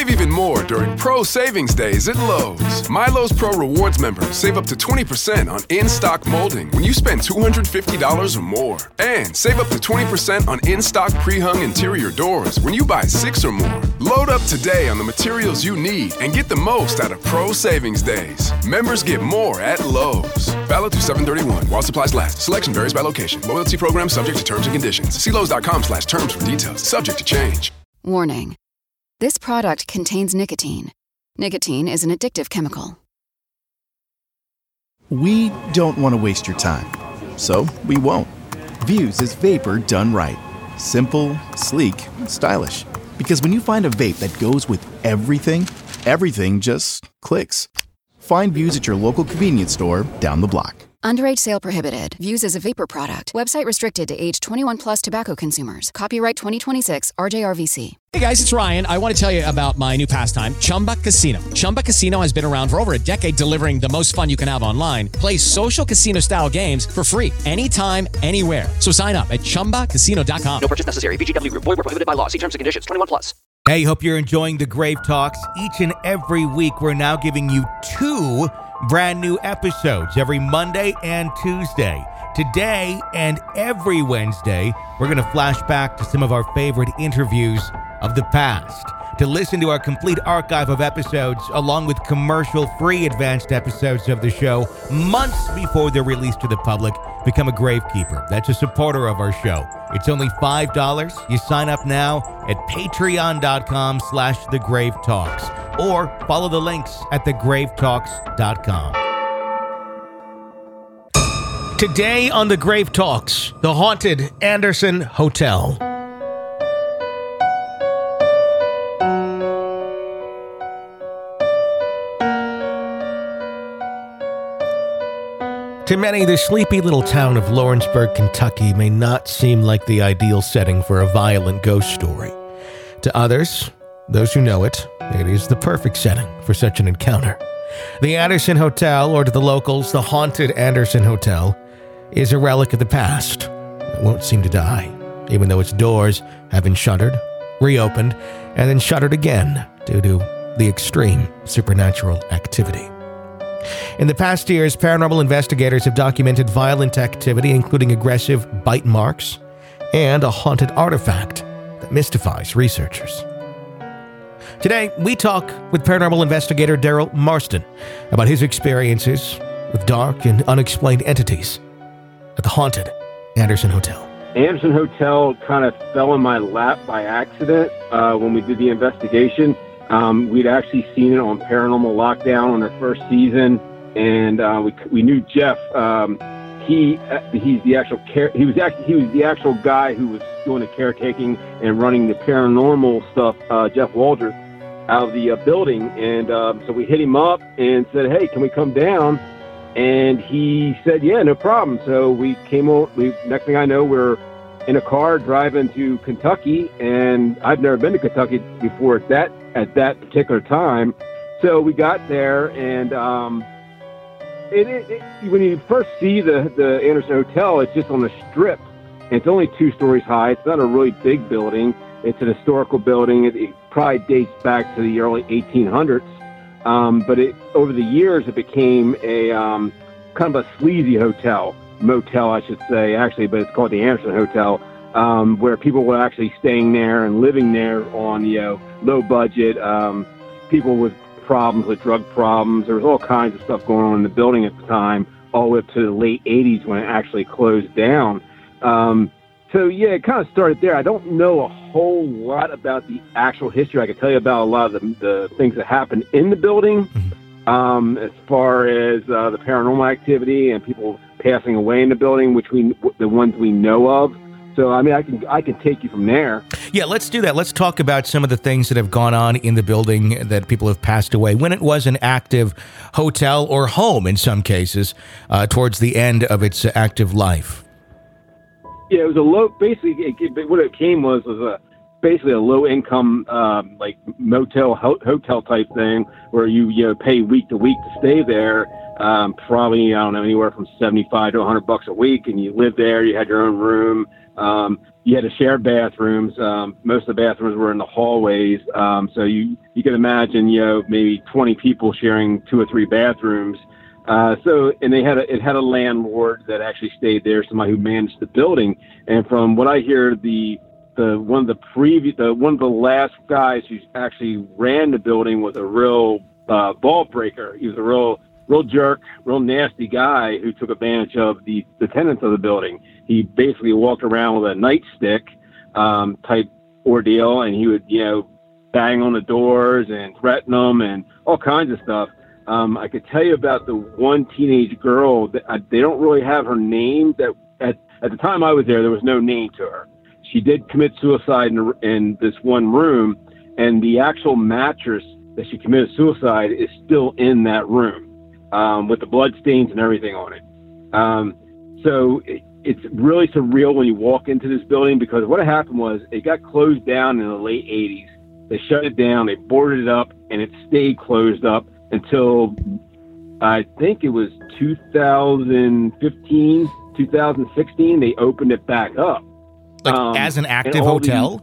Save even more during Pro Savings Days at Lowe's. My Lowe's Pro Rewards members save up to 20% on in-stock molding when you spend $250 or more. And save up to 20% on in-stock pre-hung interior doors when you buy 6 or more. Load up today on the materials you need and get the most out of Pro Savings Days. Members get more at Lowe's. Valid through 7/31 while supplies last. Selection varies by location. Loyalty program subject to terms and conditions. See Lowe's.com/terms for details. Subject to change. Warning. This product contains nicotine. Nicotine is an addictive chemical. We don't want to waste your time, so we won't. Vuse is vapor done right. Simple, sleek, stylish. Because when you find a vape that goes with everything, everything just clicks. Find Vuse at your local convenience store down the block. Underage sale prohibited. Vuse is a vapor product. Website restricted to age 21 plus tobacco consumers. Copyright 2026 RJRVC. Hey guys, it's Ryan. I want to tell you about my new pastime, Chumba Casino. Chumba Casino has been around for over a decade, delivering the most fun you can have online. Play social casino style games for free anytime, anywhere. So sign up at ChumbaCasino.com. No purchase necessary. VGW Group. Void where prohibited by law. See terms and conditions. 21 plus. Hey, hope you're enjoying the Grave Talks. Each and every week, we're now giving you 2 brand new episodes every Monday and Tuesday. Today and every Wednesday, we're going to flash back to some of our favorite interviews of the past. To listen to our complete archive of episodes, along with commercial-free advanced episodes of the show, months before they're released to the public, become a Gravekeeper. That's a supporter of our show. It's only $5. You sign up now at patreon.com/thegravetalks or follow the links at thegravetalks.com. Today on The Grave Talks, the haunted Anderson Hotel. To many, the sleepy little town of Lawrenceburg, Kentucky may not seem like the ideal setting for a violent ghost story. To others, those who know it, it is the perfect setting for such an encounter. The Anderson Hotel, or to the locals, the haunted Anderson Hotel, is a relic of the past. It won't seem to die, even though its doors have been shuttered, reopened, and then shuttered again due to the extreme supernatural activity. In the past years, paranormal investigators have documented violent activity, including aggressive bite marks and a haunted artifact that mystifies researchers. Today, we talk with paranormal investigator Daryl Marston about his experiences with dark and unexplained entities at the haunted Anderson Hotel. Anderson Hotel kind of fell in my lap by accident when we did the investigation. We'd actually seen it on Paranormal Lockdown on our first season, and we knew Jeff. He's the actual he was the actual guy who was doing the caretaking and running the paranormal stuff. Jeff Waldrop out of the building, and so we hit him up and said, "Hey, can we come down?" And he said, "Yeah, no problem." So we came on. Next thing I know, we're in a car driving to Kentucky, and I've never been to Kentucky before at that particular time. So we got there, and when you first see the Anderson Hotel, it's just on a strip. It's only 2 stories high. It's not a really big building. It's an historical building. It probably dates back to the early 1800s. But over the years, it became a kind of a sleazy motel, I should say, actually, but it's called the Anderson Hotel, where people were actually staying there and living there on, low budget, people with problems, with drug problems. There was all kinds of stuff going on in the building at the time, all the way up to the late 80s when it actually closed down. So, yeah, it kind of started there. I don't know a whole lot about the actual history. I can tell you about a lot of the things that happened in the building, as far as the paranormal activity and people passing away in the building, the ones we know of. So, I mean, I can take you from there. Yeah, let's do that. Let's talk about some of the things that have gone on in the building that people have passed away when it was an active hotel or home in some cases towards the end of its active life. Yeah, it was basically what it came was basically a low income like motel hotel type thing where you pay week to week to stay there. probably, I don't know, anywhere from $75 to $100 a week, and you lived there. You had your own room. You had to share bathrooms. Most of the bathrooms were in the hallways. So you can imagine, maybe 20 people sharing 2 or 3 bathrooms. And it had a landlord that actually stayed there, somebody who managed the building. And from what I hear, one of the last guys who actually ran the building was a real ball breaker. He was a real jerk, real nasty guy who took advantage of the tenants of the building. He basically walked around with a nightstick type ordeal, and he would, bang on the doors and threaten them and all kinds of stuff. I could tell you about the one teenage girl. They don't really have her name. That at the time I was there was no name to her. She did commit suicide in this one room, and the actual mattress that she committed suicide is still in that room. With the blood stains and everything on it. So it's really surreal when you walk into this building, because what happened was it got closed down in the late 80s. They shut it down, they boarded it up, and it stayed closed up until I think it was 2015, 2016, they opened it back up. Like as an active hotel?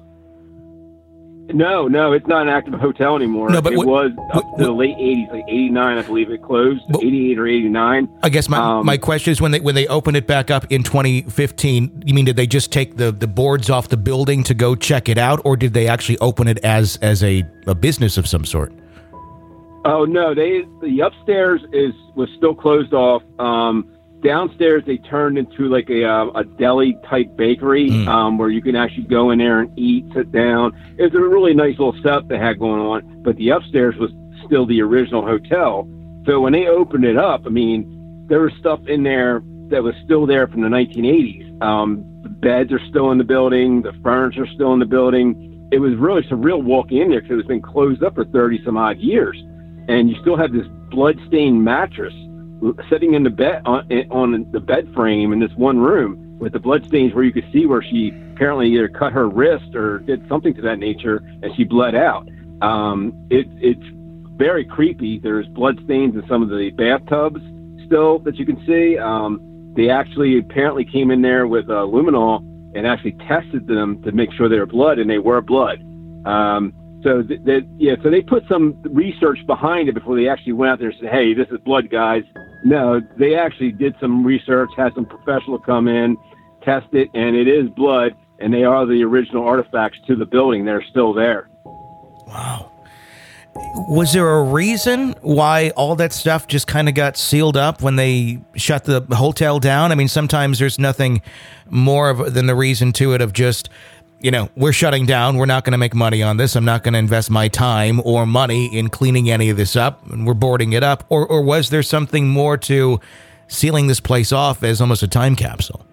No, it's not an active hotel anymore. No, but it was up to the late 80s, like 89, I believe it closed, 88 or 89. I guess my question is, when they opened it back up in 2015, you mean did they just take the boards off the building to go check it out, or did they actually open it as a business of some sort? Oh, no, the upstairs was still closed off. Downstairs, they turned into like a deli-type bakery where you can actually go in there and eat, sit down. It was a really nice little setup they had going on, but the upstairs was still the original hotel. So when they opened it up, I mean, there was stuff in there that was still there from the 1980s. The beds are still in the building. The furniture is still in the building. It was really surreal walking in there because it's been closed up for 30-some-odd years. And you still have this blood-stained mattress sitting in the bed on the bed frame in this one room with the blood stains, where you could see where she apparently either cut her wrist or did something to that nature, and she bled out. It's very creepy. There's blood stains in some of the bathtubs still that you can see. They actually apparently came in there with luminol and actually tested them to make sure they were blood, and they were blood. So they put some research behind it before they actually went out there and said, "Hey, this is blood, guys." No, they actually did some research, had some professional come in, test it, and it is blood, and they are the original artifacts to the building. They're still there. Wow. Was there a reason why all that stuff just kind of got sealed up when they shut the hotel down? I mean, sometimes there's nothing more than the reason to it of just, we're shutting down. We're not going to make money on this. I'm not going to invest my time or money in cleaning any of this up, and we're boarding it up. Or was there something more to sealing this place off as almost a time capsule?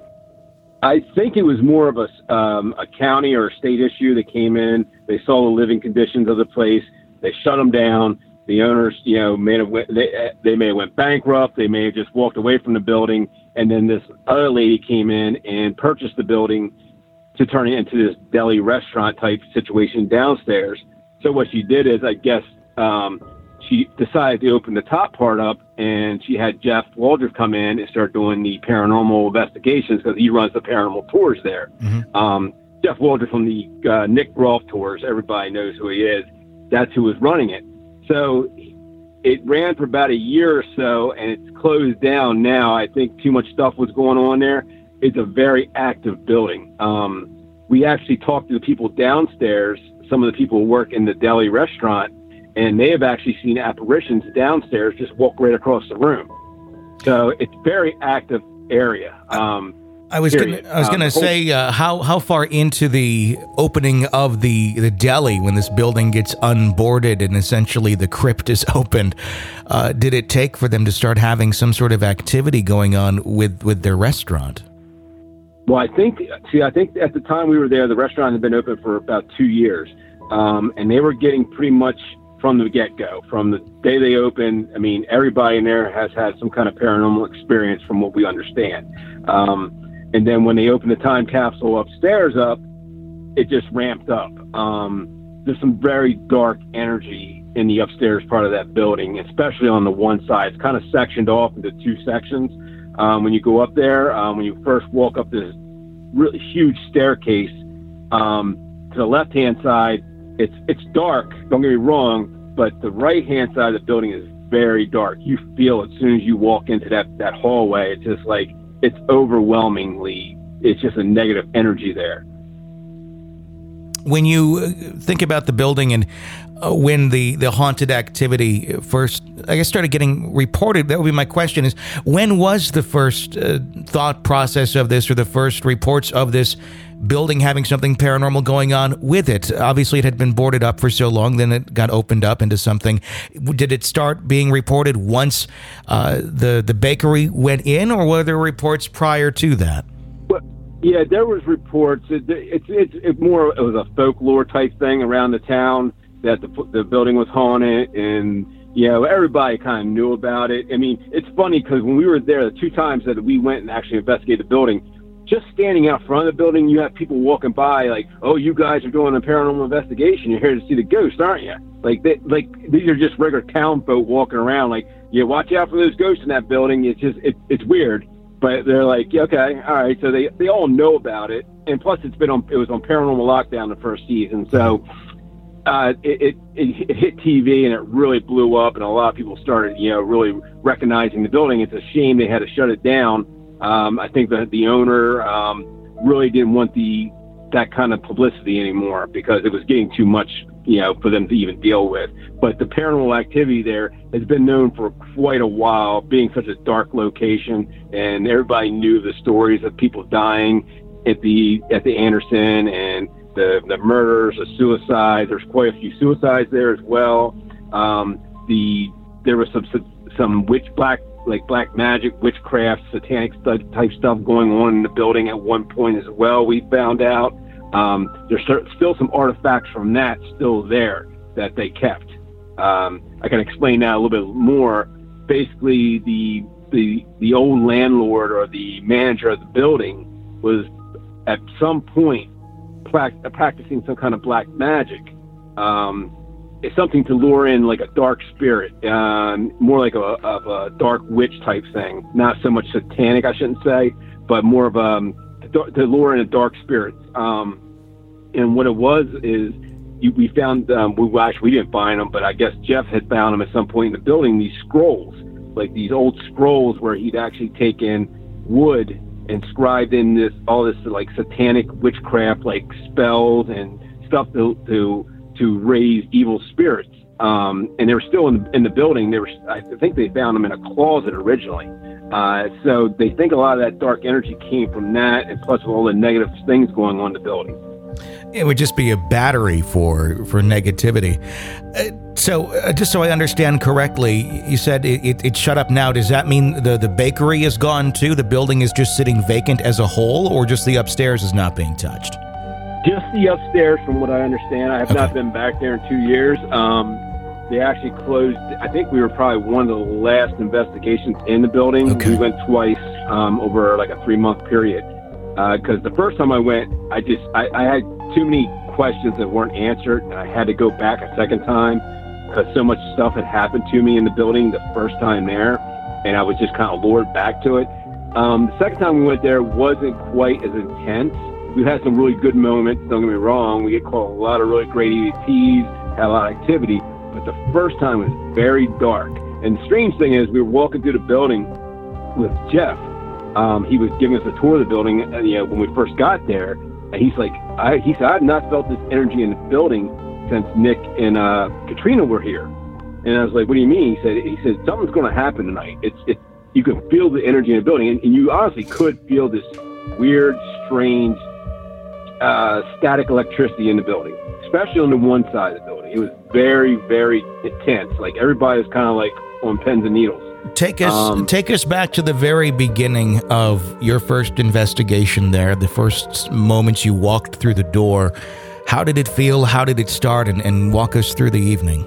I think it was more of a county or a state issue that came in. They saw the living conditions of the place. They shut them down. The owners, they may have went bankrupt. They may have just walked away from the building. And then this other lady came in and purchased the building to turn it into this deli restaurant type situation downstairs. So what she did is, I guess, she decided to open the top part up, and she had Jeff Waldrop come in and start doing the paranormal investigations, because he runs the paranormal tours there. Mm-hmm. Jeff Waldrop from the Nick Groff tours, everybody knows who he is. That's who was running it. So it ran for about a year or so, and it's closed down now. I think too much stuff was going on there. It's a very active building. We actually talked to the people downstairs, some of the people who work in the deli restaurant, and they have actually seen apparitions downstairs just walk right across the room. So it's a very active area. I was going to say, how far into the opening of the deli, when this building gets unboarded and essentially the crypt is opened, did it take for them to start having some sort of activity going on with their restaurant? Well, I think at the time we were there, the restaurant had been open for about 2 years, and they were getting pretty much from the get-go, from the day they opened. I mean, everybody in there has had some kind of paranormal experience from what we understand. And then when they opened the time capsule upstairs up, it just ramped up. There's some very dark energy in the upstairs part of that building, especially on the one side. It's kind of sectioned off into two sections. When you go up there, when you first walk up this really huge staircase, to the left-hand side, it's dark, don't get me wrong, but the right-hand side of the building is very dark. You feel as soon as you walk into that hallway, it's just like, it's overwhelmingly, it's just a negative energy there. When you think about the building and when the haunted activity first, I guess, started getting reported, that would be my question, is when was the first thought process of this, or the first reports of this building having something paranormal going on with it? Obviously, it had been boarded up for so long, then it got opened up into something. Did it start being reported once the bakery went in, or were there reports prior to that? Yeah, there was reports. It was a folklore type thing around the town that the building was haunted, and everybody kind of knew about it. I mean, it's funny because when we were there, the two times that we went and actually investigated the building, just standing out front of the building, you have people walking by like, "Oh, you guys are doing a paranormal investigation. You're here to see the ghost, aren't you?" Like these are just regular town folk walking around. Like, yeah, watch out for those ghosts in that building. It's just it's weird. But they're like, yeah, okay, all right. So they all know about it, and plus it was on Paranormal Lockdown the first season, so it hit TV and it really blew up, and a lot of people started really recognizing the building. It's a shame they had to shut it down. I think that the owner really didn't want that kind of publicity anymore because it was getting too much for them to even deal with. But the paranormal activity there has been known for quite a while, being such a dark location, and everybody knew the stories of people dying at the Anderson, and the murders, the suicides. There's quite a few suicides there as well. There was some black magic, witchcraft, satanic type stuff going on in the building at one point as well, we found out. There's still some artifacts from that still there that they kept. I can explain that a little bit more. Basically, the old landlord or the manager of the building was at some point practicing some kind of black magic. It's something to lure in like a dark spirit, more like a dark witch type thing. Not so much satanic, I shouldn't say, but more of to lure in a dark spirit. And what it was is we found, we didn't find them, but I guess Jeff had found them at some point in the building, these scrolls, like these old scrolls where he'd actually taken wood and scribed in all this like satanic witchcraft, like spells and stuff to raise evil spirits. And they were still in the building. I think they found them in a closet originally. So they think a lot of that dark energy came from that, and plus all the negative things going on in the building. It would just be a battery for negativity. So just so I understand correctly, you said it shut up now. Does that mean the bakery is gone too? The building is just sitting vacant as a whole, or just the upstairs is not being touched? Just the upstairs, from what I understand. I have not been back there in 2 years. They actually closed. I think we were probably one of the last investigations in the building. Okay. We went twice over like a 3-month period. Because the first time I went, I had too many questions that weren't answered, and I had to go back a second time because so much stuff had happened to me in the building the first time there, and I was just kind of lured back to it. The second time we went there wasn't quite as intense. We had some really good moments, don't get me wrong. We get called a lot of really great EVPs, had a lot of activity, but the first time was very dark. And the strange thing is, we were walking through the building with Jeff. He was giving us a tour of the building, when we first got there, and he said, I've not felt this energy in the building since Nick and Katrina were here. And I was like, what do you mean? He said something's going to happen tonight. You can feel the energy in the building, and you honestly could feel this weird, strange, static electricity in the building, especially on the one side of the building. It was very, very intense. Like everybody was kind of like on pins and needles. Take us back to the very beginning of your first investigation there, the first moments you walked through the door. How did it feel? How did it start? And walk us through the evening.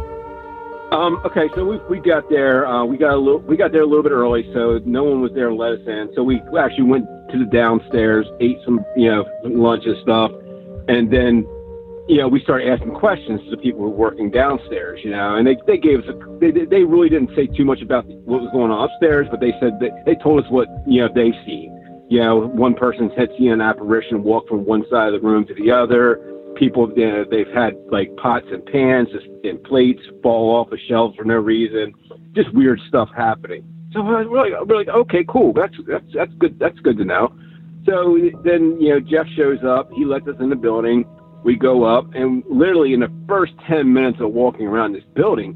Okay, so we got there. We got there a little bit early, so no one was there to let us in. So we actually went to the downstairs, ate some lunch and stuff, and then we started asking questions to the people who were working downstairs, and they gave us they really didn't say too much about what was going on upstairs, but they said that they told us what, they've seen. One person had seen an apparition walk from one side of the room to the other. People, they've had like pots and pans and plates fall off the shelves for no reason. Just weird stuff happening. So we're like, okay, cool. That's good. That's good to know. So then, Jeff shows up. He lets us in the building. We go up, and literally in the first 10 minutes of walking around this building,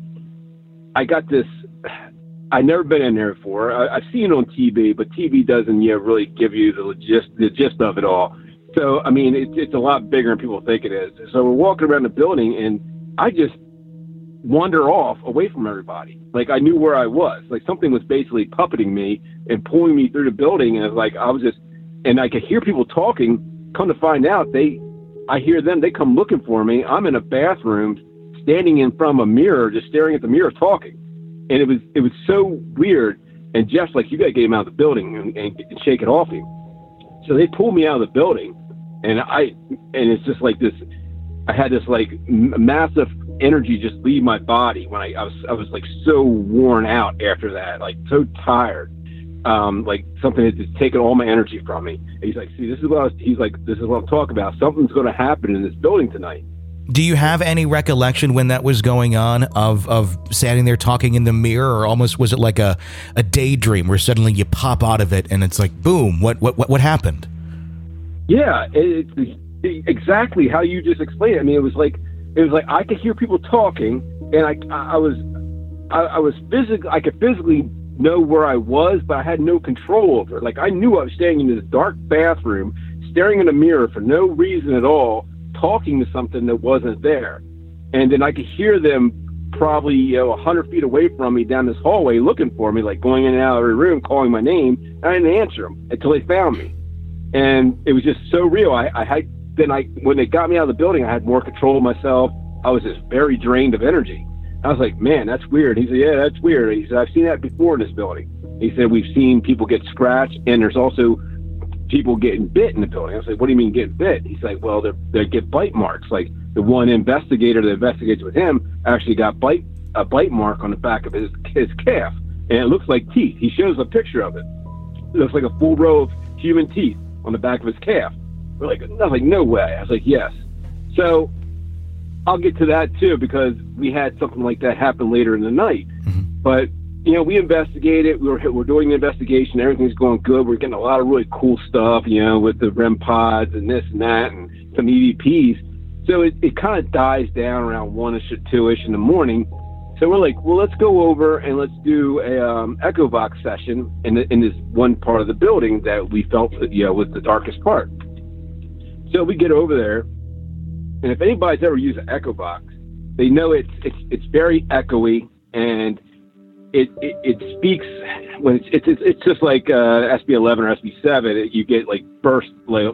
I got this. I've never been in there before. I've seen it on TV, but TV doesn't really give you the gist of it all. So, I mean, it's a lot bigger than people think it is. So we're walking around the building, and I just wander off away from everybody. Like, I knew where I was. Like, something was basically puppeting me and pulling me through the building, and and I could hear people talking. Come to find out, I hear them. They come looking for me. I'm in a bathroom, standing in front of a mirror, just staring at the mirror, talking. And it was so weird. And Jeff's like, you got to get him out of the building and shake it off him. So they pulled me out of the building, and it's just like this. I had this like massive energy just leave my body when I was like so worn out after that, like so tired. Like something had just taken all my energy from me. And he's like, see, this is what I'm talking about. Something's going to happen in this building tonight. Do you have any recollection when that was going on of standing there talking in the mirror, or almost was it like a daydream where suddenly you pop out of it and it's like, boom, what happened? Yeah, it's exactly how you just explained it. I mean, it was like I could hear people talking, and I was physically, I could physically know where I was, but I had no control over it. Like, I knew I was staying in this dark bathroom, staring in a mirror for no reason at all, talking to something that wasn't there. And then I could hear them probably 100 feet away from me down this hallway looking for me, like going in and out of every room, calling my name. And I didn't answer them until they found me. And it was just so real. When they got me out of the building, I had more control of myself. I was just very drained of energy. I was like, man, that's weird. He said, yeah, that's weird. He said, I've seen that before in this building. He said, we've seen people get scratched, and there's also people getting bit in the building. I was like, what do you mean getting bit? He's like, well, they get bite marks. Like, the one investigator that investigates with him actually got a bite mark on the back of his calf, and it looks like teeth. He shows a picture of it. It looks like a full row of human teeth on the back of his calf. We're like, no way. I was like, yes. So I'll get to that too, because we had something like that happen later in the night. Mm-hmm. But we investigated. We're doing the investigation. Everything's going good. We're getting a lot of really cool stuff, with the REM pods and this and that and some EVPs. So it kind of dies down around 1-ish or 2-ish in the morning. So we're like, well, let's go over and let's do a EchoVox session in this one part of the building that we felt was the darkest part. So we get over there, and if anybody's ever used an EchoVox, they know it's very echoey, and it speaks when it's just like SB11 or SB7. You get like bursts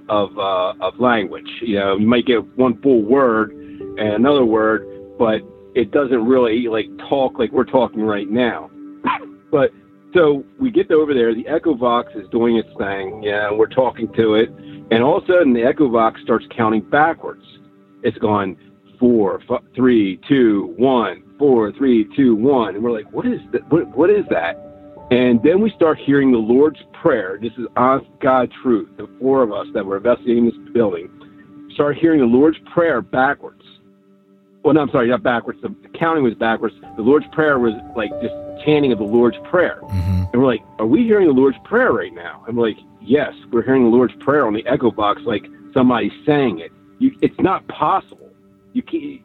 of language. You might get one full word and another word, but it doesn't really like talk like we're talking right now. But so we get over there. The EchoVox is doing its thing. And we're talking to it, and all of a sudden the EchoVox starts counting backwards. It's going 4, 3, 2, 1. 4, 3, 2, 1, and we're like, what is that? What is that? And then we start hearing the Lord's Prayer. This is honest God truth. The 4 of us that were investigating this building start hearing the Lord's Prayer backwards. Well, no, I'm sorry, not backwards. The counting was backwards. The Lord's Prayer was like just chanting of the Lord's Prayer. Mm-hmm. And we're like, are we hearing the Lord's Prayer right now? And we're like, yes, we're hearing the Lord's Prayer on the EchoVox, like somebody's saying it. It's not possible. You can't.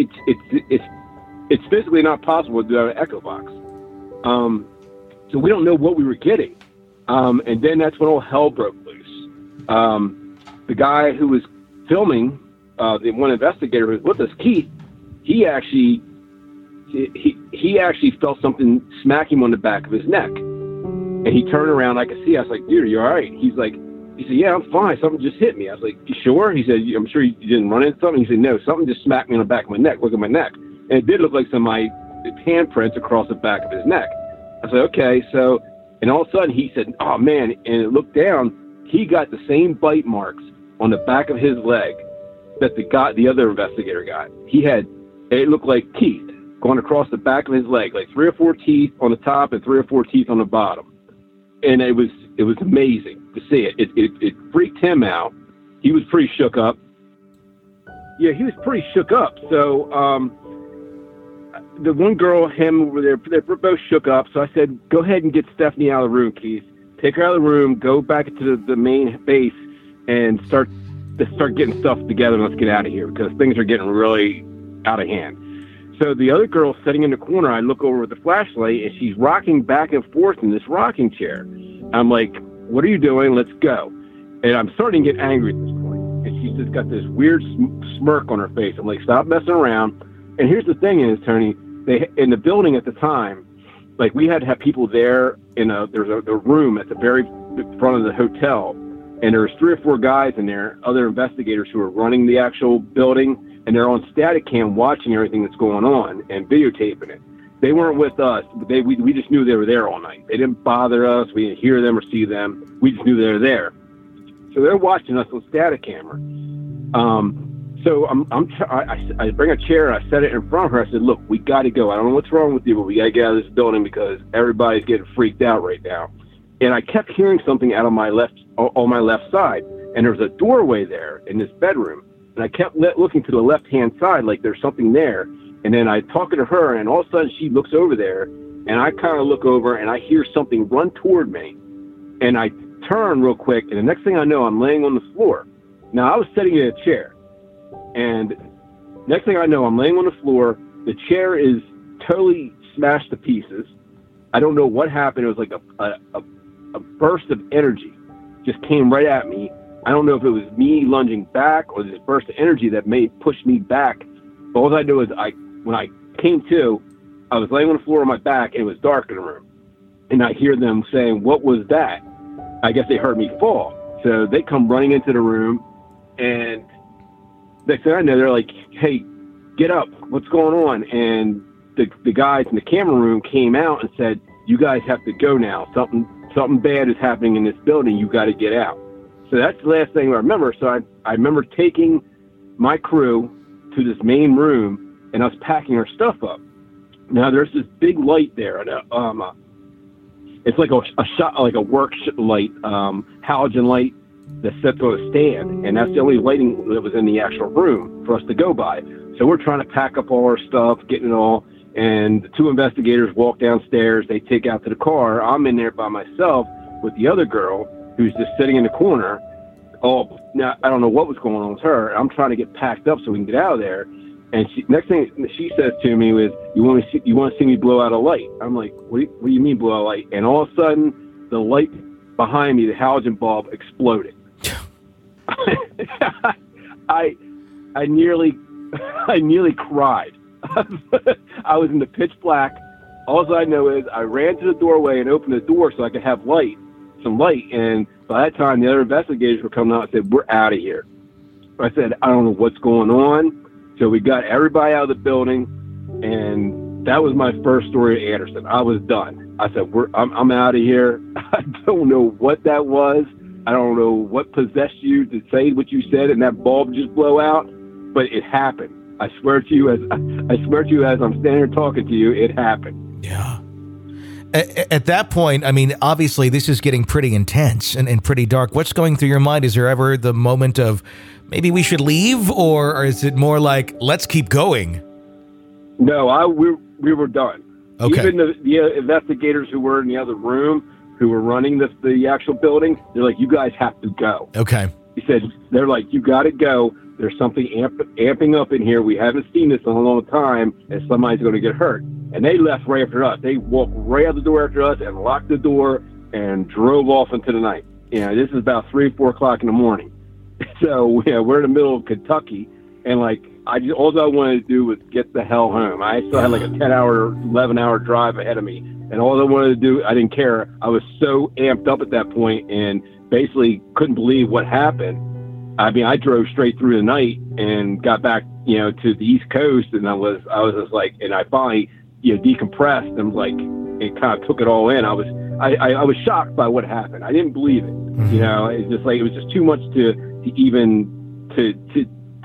It's physically not possible to do an EchoVox. So we don't know what we were getting. And then that's when all hell broke loose. The guy who was filming, the one investigator who was with us, Keith, he actually felt something smack him on the back of his neck. And he turned around, I could see. I was like, dude, are you all right? He said, yeah, I'm fine. Something just hit me. I was like, you sure? He said, I'm sure you didn't run into something. He said, no, something just smacked me on the back of my neck. Look at my neck. And it did look like some of my handprints across the back of his neck. I said, okay. So, and all of a sudden he said, oh man. And it looked down. He got the same bite marks on the back of his leg that the other investigator got. It looked like teeth going across the back of his leg, like 3 or 4 teeth on the top and 3 or 4 teeth on the bottom. And it was amazing to see it. It freaked him out. He was pretty shook up. Yeah, he was pretty shook up. So the one girl, him, they were both shook up. So I said, go ahead and get Stephanie out of the room, Keith. Take her out of the room, go back into the main base, and start getting stuff together, and let's get out of here, because things are getting really out of hand. So the other girl sitting in the corner, I look over with the flashlight, and she's rocking back and forth in this rocking chair. I'm like, what are you doing? Let's go. And I'm starting to get angry at this point. And she's just got this weird smirk on her face. I'm like, stop messing around. And here's the thing is, Tony, in the building at the time, like, we had to have people there there's a room at the very front of the hotel, and there was 3 or 4 guys in there, other investigators who are running the actual building, and they're on static cam watching everything that's going on and videotaping it. They weren't with us. We just knew they were there all night. They didn't bother us. We didn't hear them or see them. We just knew they were there. So they're watching us on static camera. So I bring a chair, I set it in front of her. I said, look, we got to go. I don't know what's wrong with you, but we got to get out of this building because everybody's getting freaked out right now. And I kept hearing something out of on my left side. And there was a doorway there in this bedroom. And I kept looking to the left-hand side like there's something there. And then I talking to her, and all of a sudden she looks over there. And I kind of look over, and I hear something run toward me. And I turn real quick, and the next thing I know, I'm laying on the floor. Now, I was sitting in a chair. And next thing I know, I'm laying on the floor. The chair is totally smashed to pieces. I don't know what happened. It was like a burst of energy just came right at me. I don't know if it was me lunging back or this burst of energy that push me back. But all I know is when I came to, I was laying on the floor on my back, and it was dark in the room. And I hear them saying, what was that? I guess they heard me fall. So they come running into the room, and next thing I know, they're like, hey, get up. What's going on? And the guys in the camera room came out and said, you guys have to go now. Something bad is happening in this building. You got to get out. So that's the last thing I remember. So I remember taking my crew to this main room, and I was packing our stuff up. Now, there's this big light there. And, it's like a work light, halogen light that sits on a stand, and that's the only lighting that was in the actual room for us to go by. So we're trying to pack up all our stuff, getting it all, and the 2 investigators walk downstairs. They take out to the car. I'm in there by myself with the other girl who's just sitting in the corner. Oh, now I don't know what was going on with her. I'm trying to get packed up so we can get out of there. And next thing she says to me was, you want to see me blow out a light? I'm like, what do you mean blow out a light? And all of a sudden, the light behind me, the halogen bulb, exploded. I nearly cried. I was in the pitch black. All I know is I ran to the doorway and opened the door so I could have some light. And by that time, the other investigators were coming out and said, we're out of here. I said, I don't know what's going on. So we got everybody out of the building, and that was my first story at Anderson. I was done. I said, I'm out of here. I don't know what that was. I don't know what possessed you to say what you said and that bulb just blow out, but it happened. I swear to you as I'm standing here talking to you, it happened. Yeah. At that point, I mean, obviously this is getting pretty intense and pretty dark. What's going through your mind? Is there ever the moment of maybe we should leave, or is it more like, let's keep going? No, we were done. Okay. Even the investigators who were in the other room, who were running the actual building, they're like, you guys have to go. Okay. He said, they're like, you got to go. There's something amping up in here. We haven't seen this in a long time, and somebody's going to get hurt. And they left right after us. They walked right out the door after us and locked the door and drove off into the night. You know, this is about 3 or 4 o'clock in the morning. So yeah, we're in the middle of Kentucky, and like all I wanted to do was get the hell home. I still had like a 10-hour, 11-hour drive ahead of me, and all I wanted to do, I didn't care. I was so amped up at that point, and basically couldn't believe what happened. I mean, I drove straight through the night and got back, to the East Coast, and I was just like, and I finally, decompressed and like, it kind of took it all in. I was shocked by what happened. I didn't believe it. It's just like, it was just too much to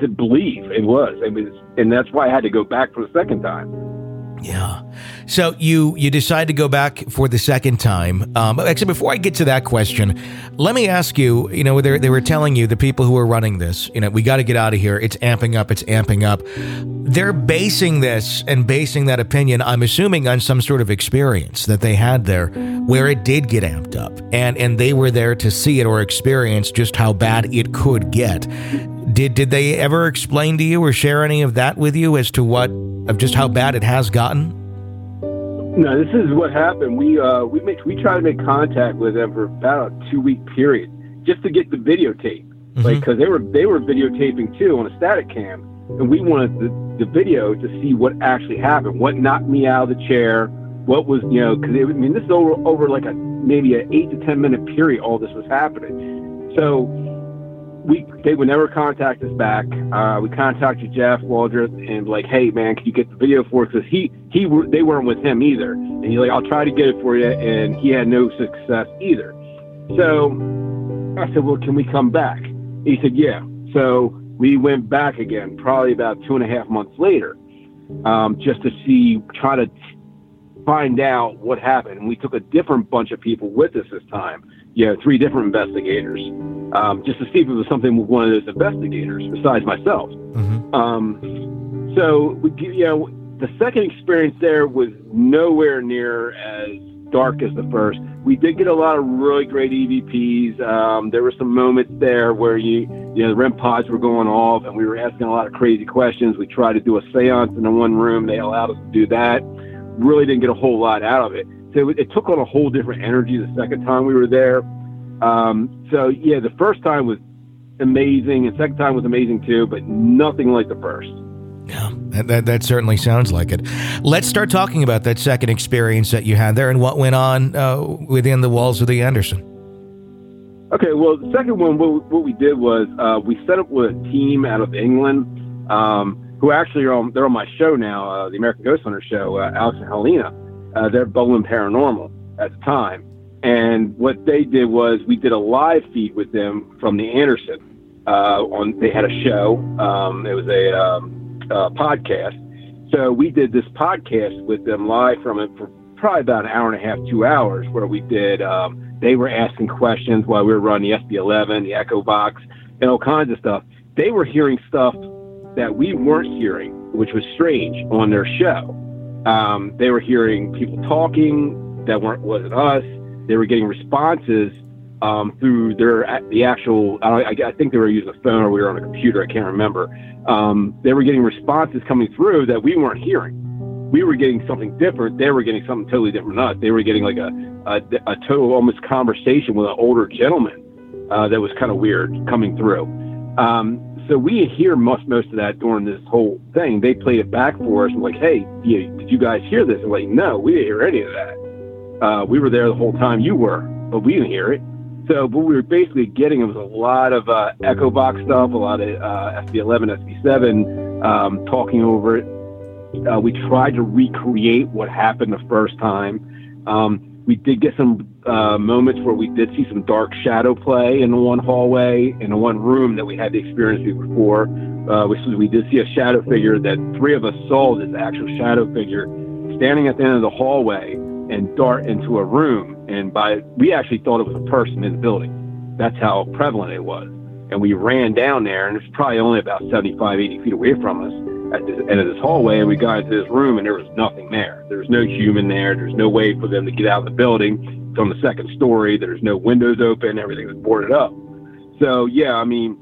to believe it was. And that's why I had to go back for the second time. Yeah. So you decide to go back for the second time. Actually, before I get to that question, let me ask you, they were telling you, the people who are running this, we got to get out of here. It's amping up. They're basing this and basing that opinion, I'm assuming, on some sort of experience that they had there where it did get amped up and they were there to see it or experience just how bad it could get. Did they ever explain to you or share any of that with you as to of just how bad it has gotten? No, this is what happened. We tried to make contact with them for about a 2-week period just to get the videotape, because they were videotaping too on a static cam, and we wanted the video to see what actually happened, what knocked me out of the chair, what was because this is over like maybe an 8 to 10 minute period. All this was happening, so. They would never contact us back. We contacted Jeff Waldrop and like, hey man, can you get the video for us? Because they weren't with him either. And he's like, I'll try to get it for you. And he had no success either. So I said, well, can we come back? He said, yeah. So we went back again, probably about 2.5 months later, just to try to find out what happened. And we took a different bunch of people with us this time. 3 different investigators, just to see if it was something with one of those investigators besides myself. So the second experience there was nowhere near as dark as the first. We did get a lot of really great EVPs. There were some moments there where the REM pods were going off and we were asking a lot of crazy questions. We tried to do a seance in the one room. They allowed us to do that. Really didn't get a whole lot out of it. So it took on a whole different energy the second time we were there. The first time was amazing, and second time was amazing too, but nothing like the first. Yeah, that certainly sounds like it. Let's start talking about that second experience that you had there and what went on within the walls of the Anderson. Okay, well, the second one, what we did was we set up with a team out of England who actually they're on my show now, the American Ghost Hunter show, Alex and Helena. They're Bowling Paranormal at the time. And what they did was we did a live feed with them from the Anderson. They had a show. It was a podcast. So we did this podcast with them live from it for probably about an hour and a half, 2 hours, where we did, they were asking questions while we were running the SB11, the Echo Box, and all kinds of stuff. They were hearing stuff that we weren't hearing, which was strange on their show. They were hearing people talking that wasn't us. They were getting responses through the actual. I think they were using a phone or we were on a computer. I can't remember. They were getting responses coming through that we weren't hearing. We were getting something different. They were getting something totally different than us. They were getting like a total almost conversation with an older gentleman that was kind of weird coming through. So we didn't hear most of that during this whole thing. They played it back for us and like, hey, did you guys hear this? And like, no, we didn't hear any of that. We were there the whole time you were, but we didn't hear it. So what we were basically getting was a lot of Echo Box stuff, a lot of SB11, SB7, talking over it. We tried to recreate what happened the first time. We did get some moments where we did see some dark shadow play in the one hallway, in the one room that we had the experience before. We did see a shadow figure that 3 of us saw, this actual shadow figure standing at the end of the hallway and dart into a room. And we actually thought it was a person in the building. That's how prevalent it was. And we ran down there, and it's probably only about 75, 80 feet away from us at the end of this hallway, and we got into this room, and there was nothing there. There was no human there. There's no way for them to get out of the building. It's on the second story. There's no windows open. Everything was boarded up. So, yeah, I mean,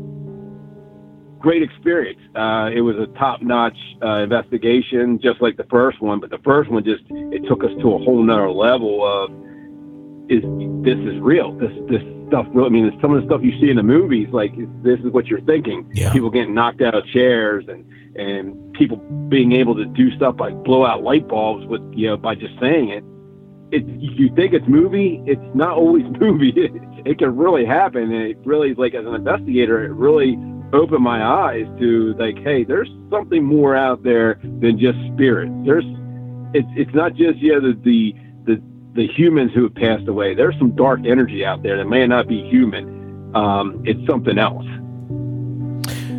great experience. It was a top-notch investigation, just like the first one, but the first one it took us to a whole nother level of, this is real. This stuff really, I mean, some of the stuff you see in the movies, like, this is what you're thinking. Yeah. People getting knocked out of chairs and people being able to do stuff like blow out light bulbs with, by just saying it. You think it's movie, it's not always movie. It can really happen. And it really, like, as an investigator, it really opened my eyes to, like, hey, there's something more out there than just spirits. It's not just, the humans who have passed away. There's some dark energy out there that may not be human. It's something else.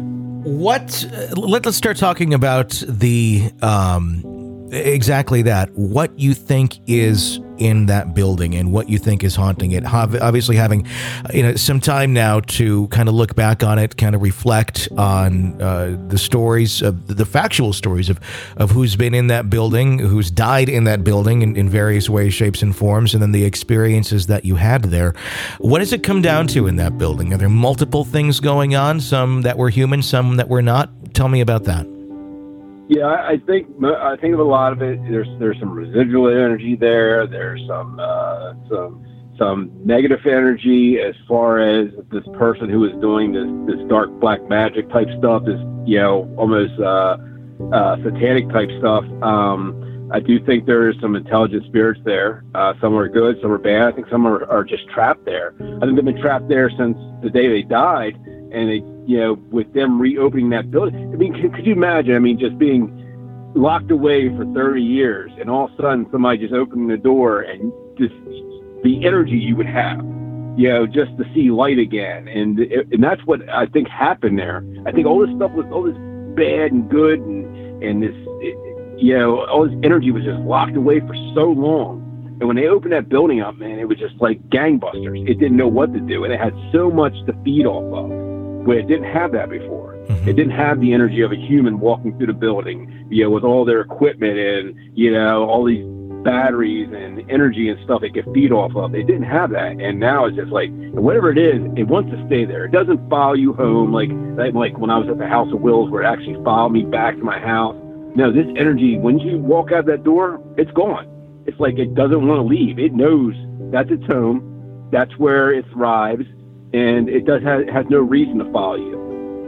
Let's start talking about the exactly that. What you think is in that building and what you think is haunting it. Obviously, having some time now to kind of look back on it, kind of reflect on the stories of the factual stories of who's been in that building, who's died in that building in various ways, shapes, and forms, and then the experiences that you had there. What does it come down to in that building? Are there multiple things going on? Some that were human, some that were not? Tell me about that. Yeah, I think of a lot of it. There's some residual energy there. There's some negative energy as far as this person who is doing this dark black magic type stuff, this almost satanic type stuff. I do think there is some intelligent spirits there. Some are good, some are bad. I think some are just trapped there. I think they've been trapped there since the day they died, and they. With them reopening that building. I mean, could you imagine? I mean, just being locked away for 30 years and all of a sudden somebody just opening the door and just the energy you would have, just to see light again. And that's what I think happened there. I think all this stuff was all this bad and good and this, all this energy was just locked away for so long. And when they opened that building up, man, it was just like gangbusters. It didn't know what to do. And it had so much to feed off of. Where it didn't have that before. Mm-hmm. It didn't have the energy of a human walking through the building, with all their equipment and, all these batteries and energy and stuff it could feed off of. It didn't have that. And now it's just like, whatever it is, it wants to stay there. It doesn't follow you home like when I was at the House of Wills where it actually followed me back to my house. No, this energy, when you walk out that door, it's gone. It's like it doesn't want to leave. It knows that's its home. That's where it thrives. And it has no reason to follow you.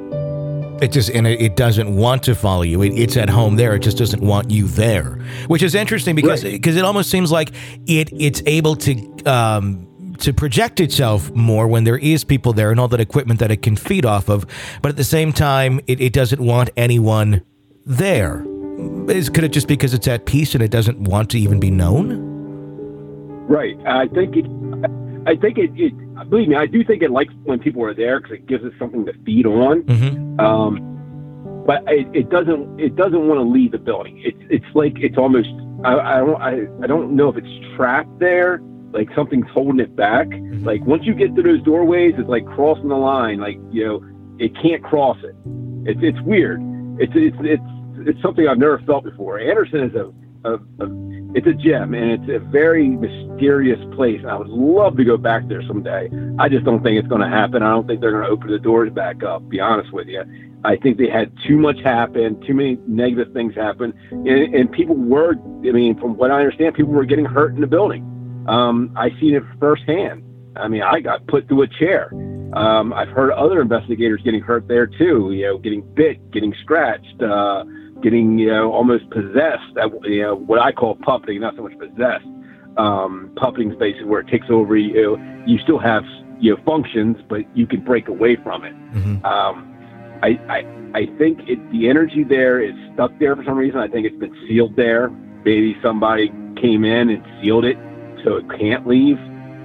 It doesn't want to follow you. It's at home there. It just doesn't want you there, which is interesting because it almost seems like it's able to project itself more when there is people there and all that equipment that it can feed off of. But at the same time, it doesn't want anyone there. Could it just because it's at peace and it doesn't want to even be known? Right. I think it. Believe me, I do think it likes when people are there because it gives it something to feed on. Mm-hmm. But it doesn't want to leave the building. It's like it's almost. I don't know if it's trapped there, like something's holding it back. Mm-hmm. Like once you get through those doorways, it's like crossing the line. Like it can't cross it. It's weird. It's something I've never felt before. Anderson is it's a gem, and it's a very mysterious place. I would love to go back there someday. I just don't think it's going to happen. I don't think they're going to open the doors back up, be honest with you. I think they had too much happen, too many negative things happen, and people were, from what I understand, people were getting hurt in the building. I seen it firsthand. I got put through a chair. I've heard other investigators getting hurt there too, getting bit, getting scratched, getting almost possessed. What I call puppeting, not so much possessed. Puppeting is basically where it takes over you. You still have functions, but you can break away from it. Mm-hmm. I think the energy there is stuck there for some reason. I think it's been sealed there. Maybe somebody came in and sealed it so it can't leave.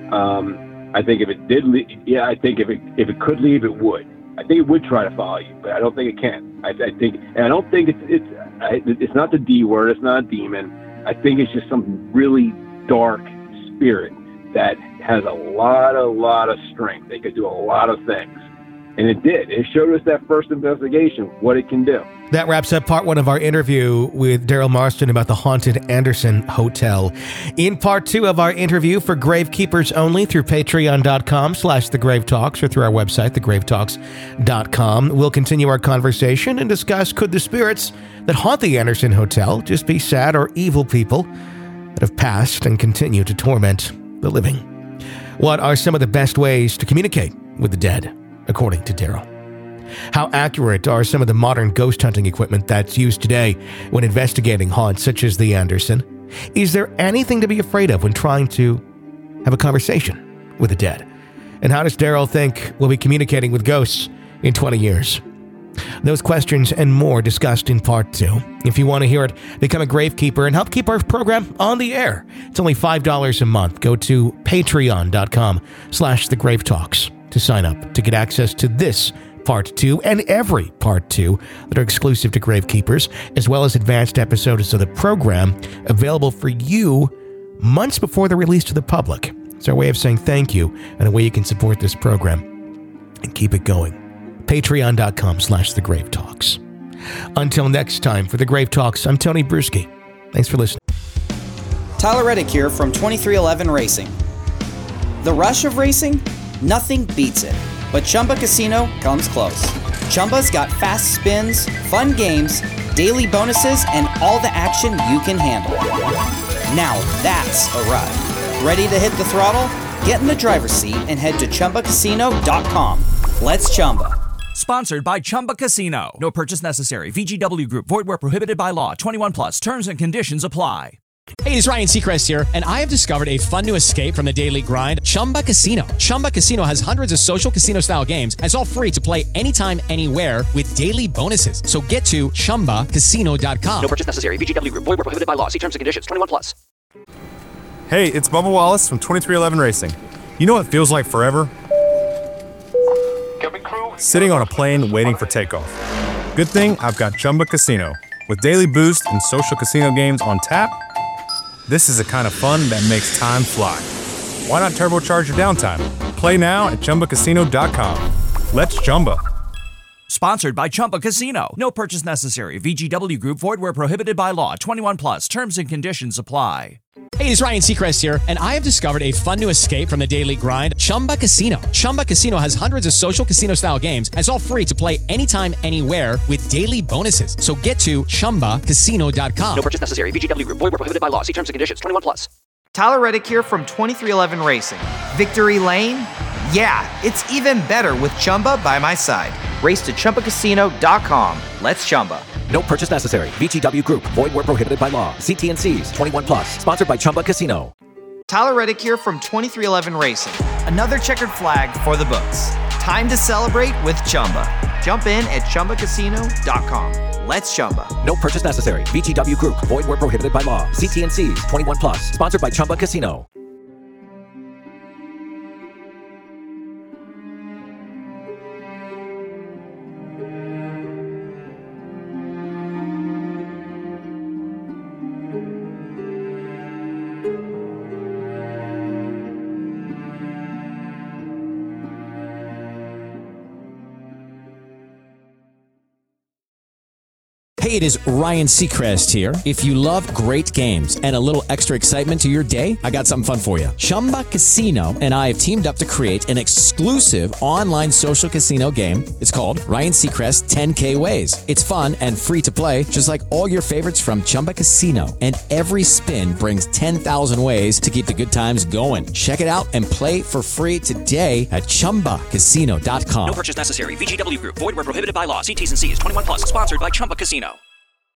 I think if it did leave, I think if it could leave, it would. I think it would try to follow you, but I don't think it can. I don't think it's not the D word. It's not a demon. I think it's just some really dark spirit that has a lot of strength. They could do a lot of things. And it did. It showed us that first investigation, what it can do. That wraps up part one of our interview with Daryl Marston about the haunted Anderson Hotel. In part two of our interview for Gravekeepers only through patreon.com/thegravetalks or through our website, thegravetalks.com, we'll continue our conversation and discuss could the spirits that haunt the Anderson Hotel just be sad or evil people that have passed and continue to torment the living? What are some of the best ways to communicate with the dead, according to Daryl? How accurate are some of the modern ghost hunting equipment that's used today when investigating haunts such as the Anderson? Is there anything to be afraid of when trying to have a conversation with the dead? And how does Daryl think we'll be communicating with ghosts in 20 years? Those questions and more discussed in part two. If you want to hear it, become a Gravekeeper and help keep our program on the air. It's only $5 a month. Go to patreon.com/thegravetalks to sign up to get access to this Part 2 and every Part 2 that are exclusive to Gravekeepers, as well as advanced episodes of the program available for you months before they're released to the public. It's our way of saying thank you and a way you can support this program and keep it going. Patreon.com/TheGraveTalks. Until next time, for The Grave Talks, I'm Tony Bruschi. Thanks for listening. Tyler Reddick here from 2311 Racing. The rush of racing? Nothing beats it. But Chumba Casino comes close. Chumba's got fast spins, fun games, daily bonuses, and all the action you can handle. Now that's a ride. Ready to hit the throttle? Get in the driver's seat and head to ChumbaCasino.com. Let's Chumba. Sponsored by Chumba Casino. No purchase necessary. VGW Group. Void where prohibited by law. 21 plus. Terms and conditions apply. Hey, it's Ryan Seacrest here, and I have discovered a fun new escape from the daily grind, Chumba Casino. Chumba Casino has hundreds of social casino-style games, and it's all free to play anytime, anywhere with daily bonuses. So get to ChumbaCasino.com. No purchase necessary. VGW Group. Void where prohibited by law. See terms and conditions. 21 plus. Hey, it's Bubba Wallace from 2311 Racing. You know what feels like forever? Sitting on a plane waiting for takeoff. Good thing I've got Chumba Casino. With daily boost and social casino games on tap, this is the kind of fun that makes time fly. Why not turbocharge your downtime? Play now at ChumbaCasino.com. Let's Chumba. Sponsored by Chumba Casino. No purchase necessary. VGW Group. Void where prohibited by law. 21 plus. Terms and conditions apply. Hey, it's Ryan Seacrest here, and I have discovered a fun new escape from the daily grind, Chumba Casino. Chumba Casino has hundreds of social casino-style games, and it's all free to play anytime, anywhere with daily bonuses. So get to ChumbaCasino.com. No purchase necessary. VGW Group. Void where prohibited by law. See terms and conditions. 21 plus. Tyler Reddick here from 2311 Racing. Victory Lane? Yeah, it's even better with Chumba by my side. Race to ChumbaCasino.com. Let's Chumba. No purchase necessary. VGW Group. Void where prohibited by law. See T&Cs. 21 plus. Sponsored by Chumba Casino. Tyler Reddick here from 2311 Racing. Another checkered flag for the books. Time to celebrate with Chumba. Jump in at ChumbaCasino.com. Let's Chumba. No purchase necessary. VGW Group. Void where prohibited by law. See T&Cs. 21 plus. Sponsored by Chumba Casino. Hey, it is Ryan Seacrest here. If you love great games and a little extra excitement to your day, I got something fun for you. Chumba Casino and I have teamed up to create an exclusive online social casino game. It's called Ryan Seacrest 10K Ways. It's fun and free to play, just like all your favorites from Chumba Casino. And every spin brings 10,000 ways to keep the good times going. Check it out and play for free today at ChumbaCasino.com. No purchase necessary. VGW Group. Void where prohibited by law. See T's and C's. 21 plus. Sponsored by Chumba Casino.